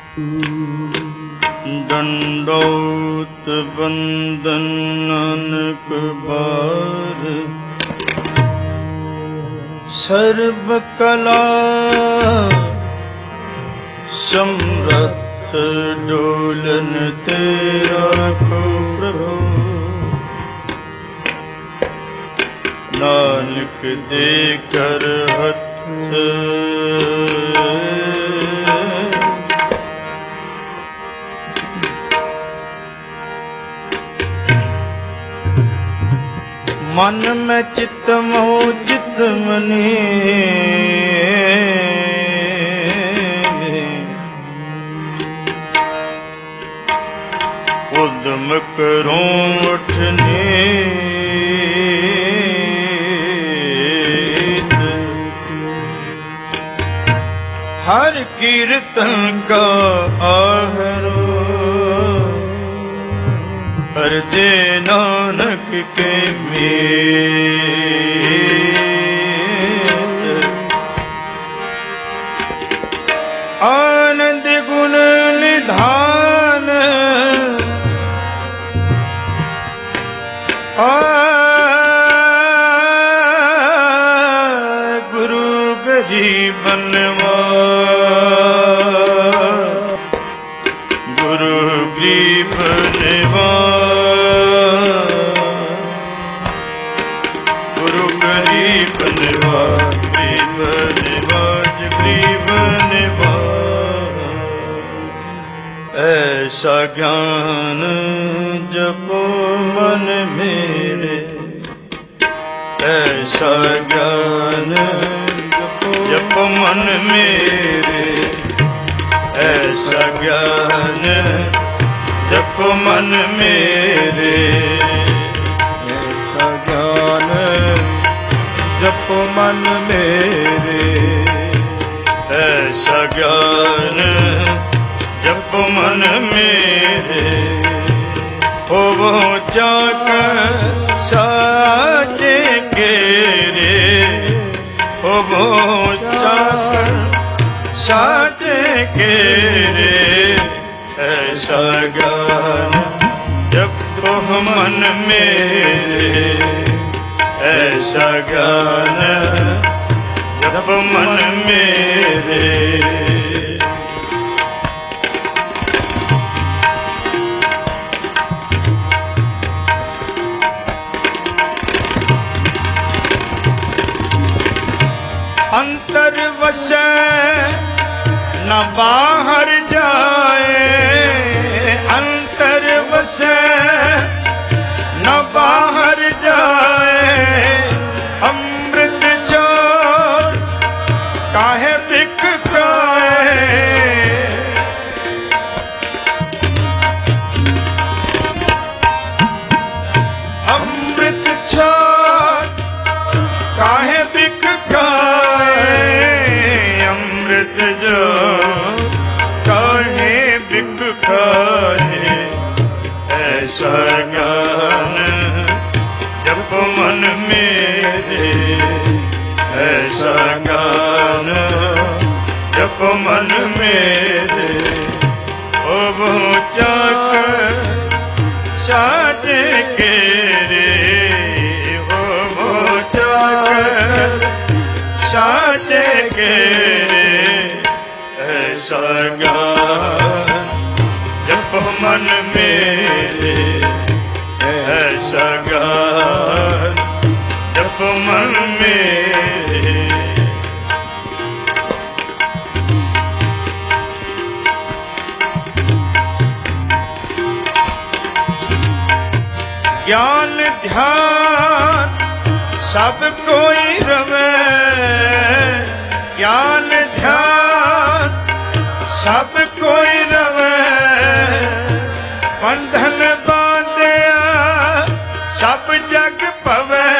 दंडोत बंदन अनक बार, सर्व कला समर्थ डोलन तेरा खो प्रभु। नानक दे कर हथ मन में चित्त मोह चित्त मने, उद्यम करूं उठने हर कीर्तन का आहरो, हर दे नानक के मीत। आनंद गुण निधान गुरु गरीब गुरु गरीब गुरु गरीब गरीब ऐसा ज्ञान जपो मन मेरे, ऐसा ज्ञान जपो मन मेरे, ऐसा ज्ञान जपो मन मेरे, ऐसा ज्ञान जपो मन मेरे, ऐसा ज्ञान जपो मन मेरे। हो वो जाकर साचे केरे, हो वो जाकर साचे केरे, ऐसा ज्ञान जपो मन मेरे, ऐसा ज्ञान जपो मन मेरे। अंतर वसै न बाहर जाए, अंतर वसै न बाहर जाए, अमृत छोड़ काहे बिक खाए। अमृत छोड़ काहे बिक जो काहे बिक खाए, ऐसा ज्ञान जपो मन मेरे, ऐसा ज्ञान जपो मन मेरे। ओ वो चाकर साजे केरे, ओ वो चाकर साजे केरे, ऐसा ज्ञान जपो मन मेरे, ऐसा ज्ञान जपो मन मेरे। ज्ञान ध्यान सब कोई रवे, ज्ञान ध्यान सब कोई रवे, बंधन बांधिया सब जग पवे।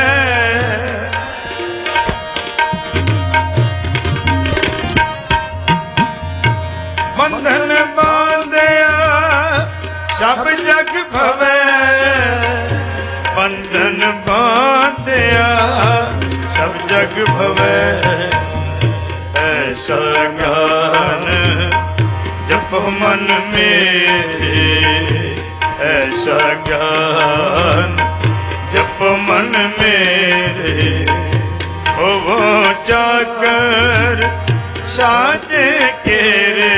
बंधन बांधिया सब जग भवे, बंधन बांधिया सब जग भवे। ऐसा ज्ञान जप मन मेरे ऐसा ज्ञान जप मन मेरे वो जाकर साजे केरे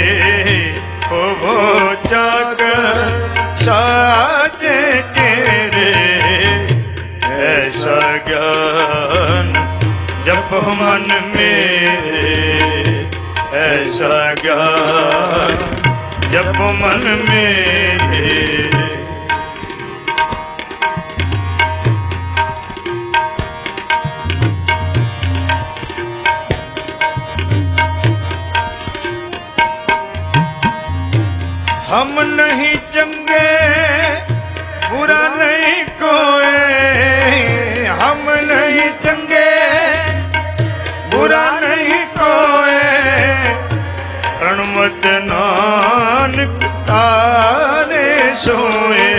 वो जाकर साजे केरे ऐसा ज्ञान जप मन मेरे ऐसा ज्ञान जप मन मेरे हम नहीं चंगे बुरा नहीं कोई हम नहीं चंगे बुरा नहीं कोई प्रणमत नानक तारे सोए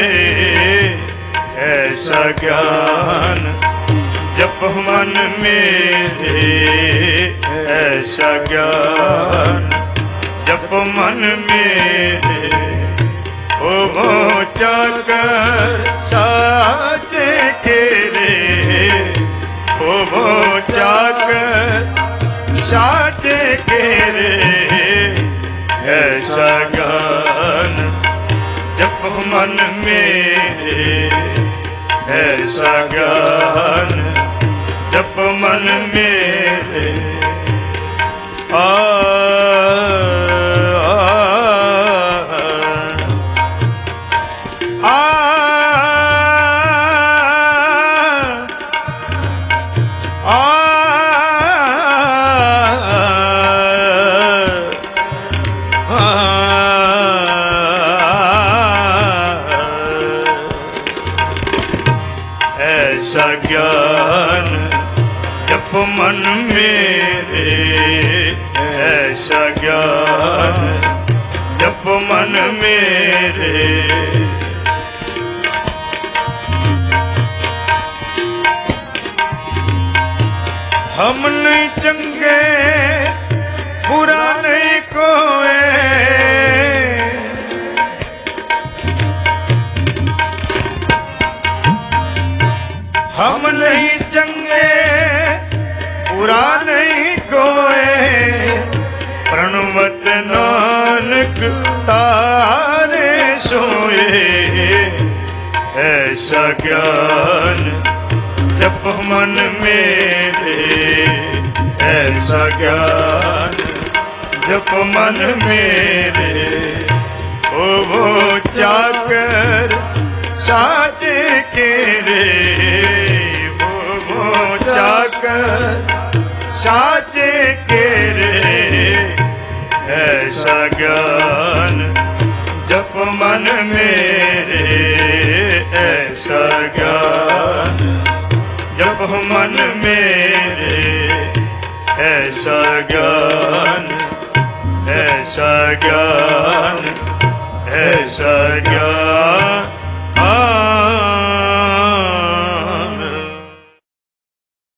ऐसा ज्ञान जप मन मेरे ऐसा ज्ञान जप मन मेरे वो जाकर साजे केरे वो जाकर साजे केरे ऐसा ज्ञान जप मन मेरे ऐसा ज्ञान जप मन मेरे ऐसा ज्ञान जप मन मेरे ऐसा ज्ञान जप मन मेरे हम नहीं चंगे बुरा नहीं कोई हम नहीं चंगे बुरा नहीं कोई प्रणवत नानक तारे सोए ऐसा ज्ञान जप मन मेरे ऐसा ज्ञान जप मन मेरे वो जाकर साजे केरे वो जाकर साजे केरे ऐसा ज्ञान जप मन मेरे ऐसा ज्ञान जप मन मेरे ऐसा ज्ञान ऐसा ज्ञान ऐसा ज्ञान